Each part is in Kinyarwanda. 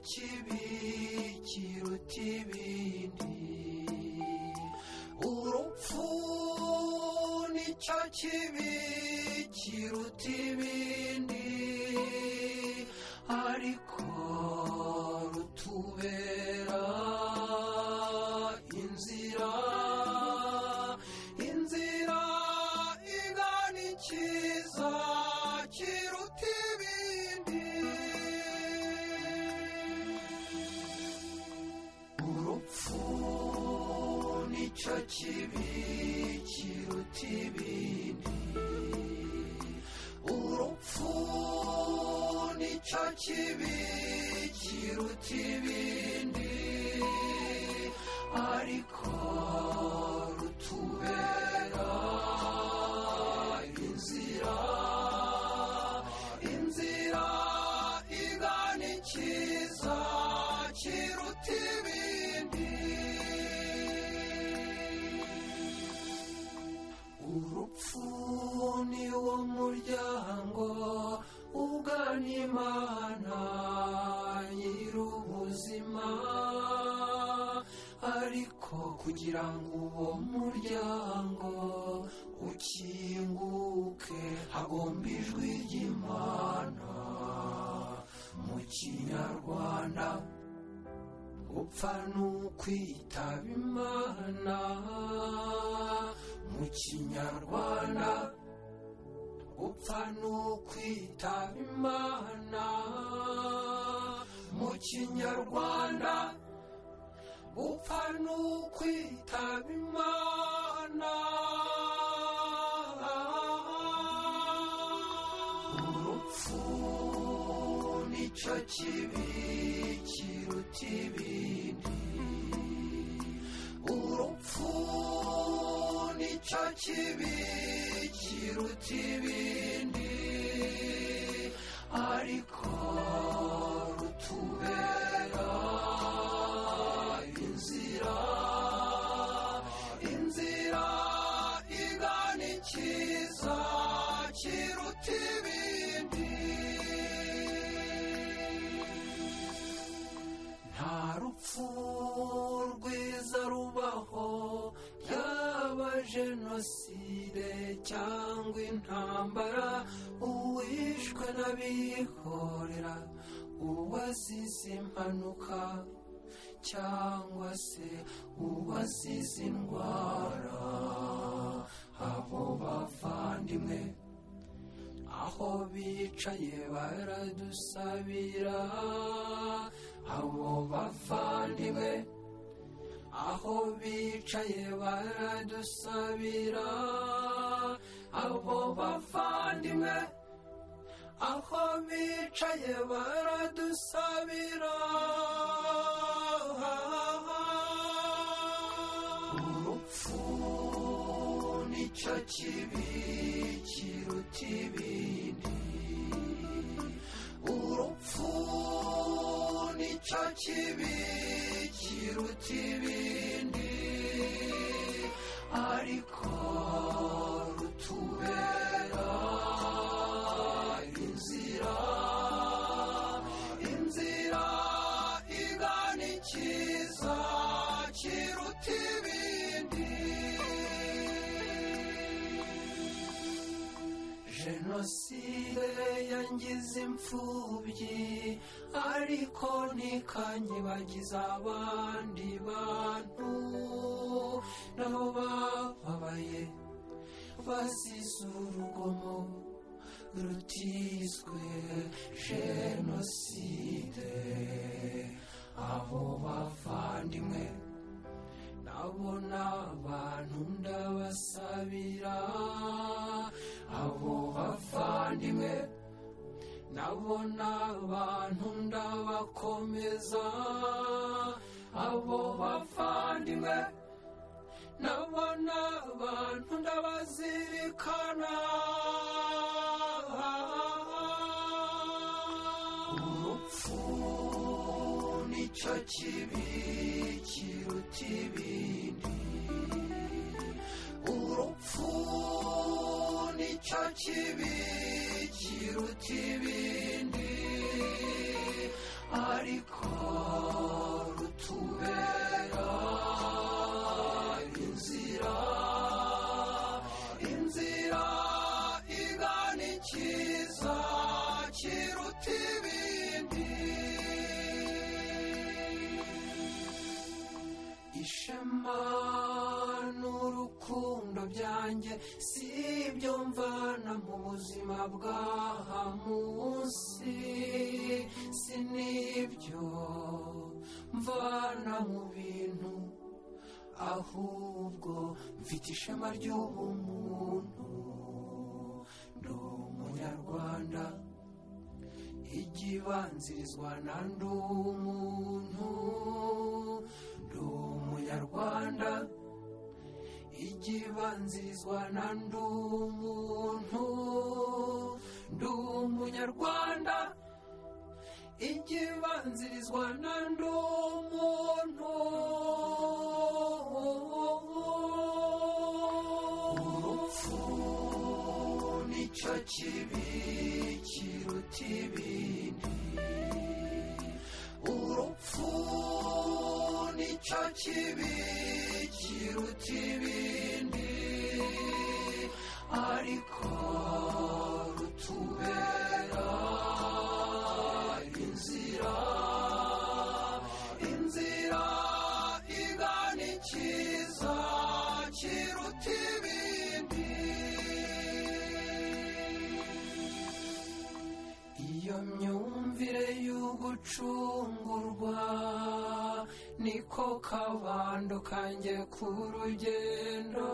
kibi kiruta ibindi, urupfu nicyo kibi kiruta ibindi, ariko rutubera inzira igana ikiza kiruta ibindi. Urupfu nicyo kibi kiruta ibindi, urupfu nicyo kibi kiruta ibindi, ariko rutubera inzira igana ikiza kiruta ibindi. Urupfu ni wo muryango ugana Imana nyir'ubuzima, ariko kugira ngo uwo muryango ukinguke hagomba ijwi ry'Imana. Mu Kinyarwanda gupfa n'ukwitaba Imana, mu Kinyarwanda gupfa n'ukwitaba Imana, mu Kinyarwanda gupfa n'ukwitaba Imana. Urupfu nicyo kibi kiruta ibindi, urupfu nicyo kibi kiruta ibindi, ariko rutubera inzira igana ikiza kiruta ibindi. Nta rupfu rwiza rubaho, yaba jenoside cyangwa intambara, uwishwe n'abihorera, uwazize impanuka cyangwa se uwazize indwara. Abo bavandimwe aho bicaye baradusabira, abo bavandimwe aho bicaye baradusabira, abo bavandimwe aho bicaye baradusabira. Urupfu nicyo kibi kiruta ibindi, urupfu nicyo kibi kiruta ibindi, ariko rutubera inzira igana ikiza kiruta ibindi. Jenoside yangize imfubyi, ariko ntikanyibagiza abandi bantu nabo bababaye bazize urugomo rutizwe jenoside. Abo bavandimwe nabo n'abantu ndabasabira, abo bavandimwe nabo n'abantu ndabakomeza, abo bavandimwe nabo n'abantu ndabazirikana. Urupfu nicyo kibi kiruta ibindi, urupfu nicyo kibi kiruta ibindi, ariko bwanjye, si ibyo mvana mu buzima bw'aha munsi, si n'ibyo mvana mu bintu, ahubwo mfite ishema ry'ubumuntu. Ndi umunyarwanda, igibanzirizwa na ndi umuntu. Ndi umunyarwanda, igibanzirizwa na ndi umuntu. Ndi umunyarwanda, igibanzirizwa na ndi umuntu. Urupfu nicyo kibi kiruta ibindi. Urupfu nicyo kibi kiruta ibindi, ariko rutubera inzira igana icyiza kiruta ibindi. Iyo myumvire y'ugucungurwa niko kabando kanjye ku rugendo,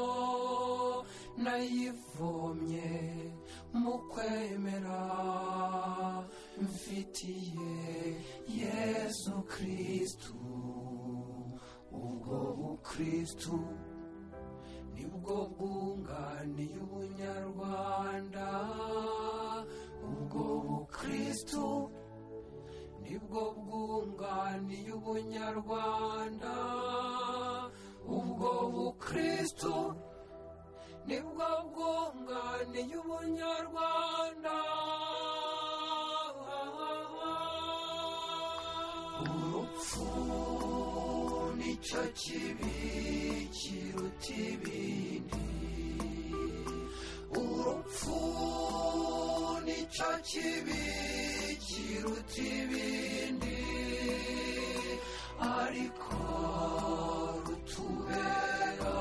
nayivomye mu kwemera mfitiye Yesu Kristu. Ubwo bukristu nibwo bwunganiye ubunyarwanda. Ubwo bukristu nibwo bwunganiye ubunyarwanda. Ubwo bukristu nibwo bwunganiye ubunyarwanda. Urupfu nicyo kibi kiruta ibindi. Urupfu nicyo kibi kiruta ibindi, ariko rutubera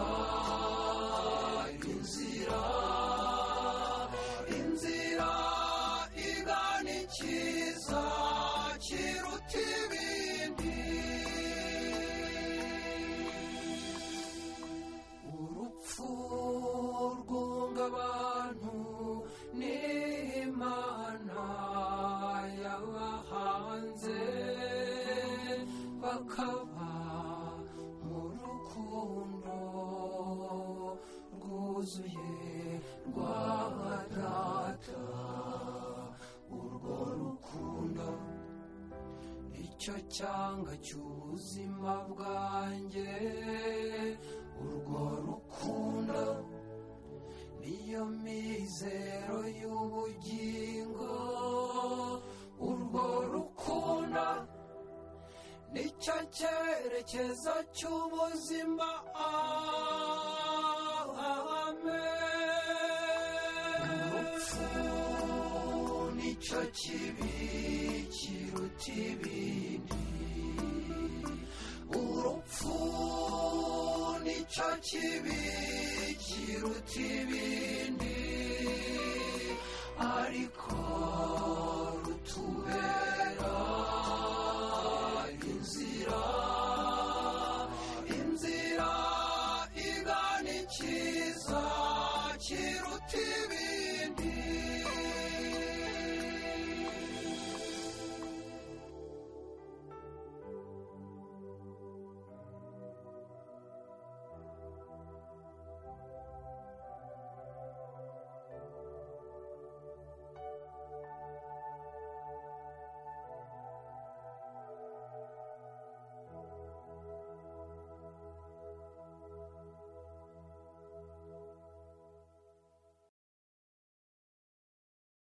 inzira igana icyiza kiruta ibindi. Urupfu rwunga abantu n'Imana yabahanze, bakaba mu rukundo rwuzuye rwa Data. Urwo rukundo icyo cyanga cy'ubuzima bwanjye. Urwo rukundo niyo mizero y'ubugingo. Urwo rukundo nicyo cyerekezo cy'ubuzima. Amen. Urupfu nicyo kibi kiruta ibindi. Urupfu nicyo kibi kiruta ibindi,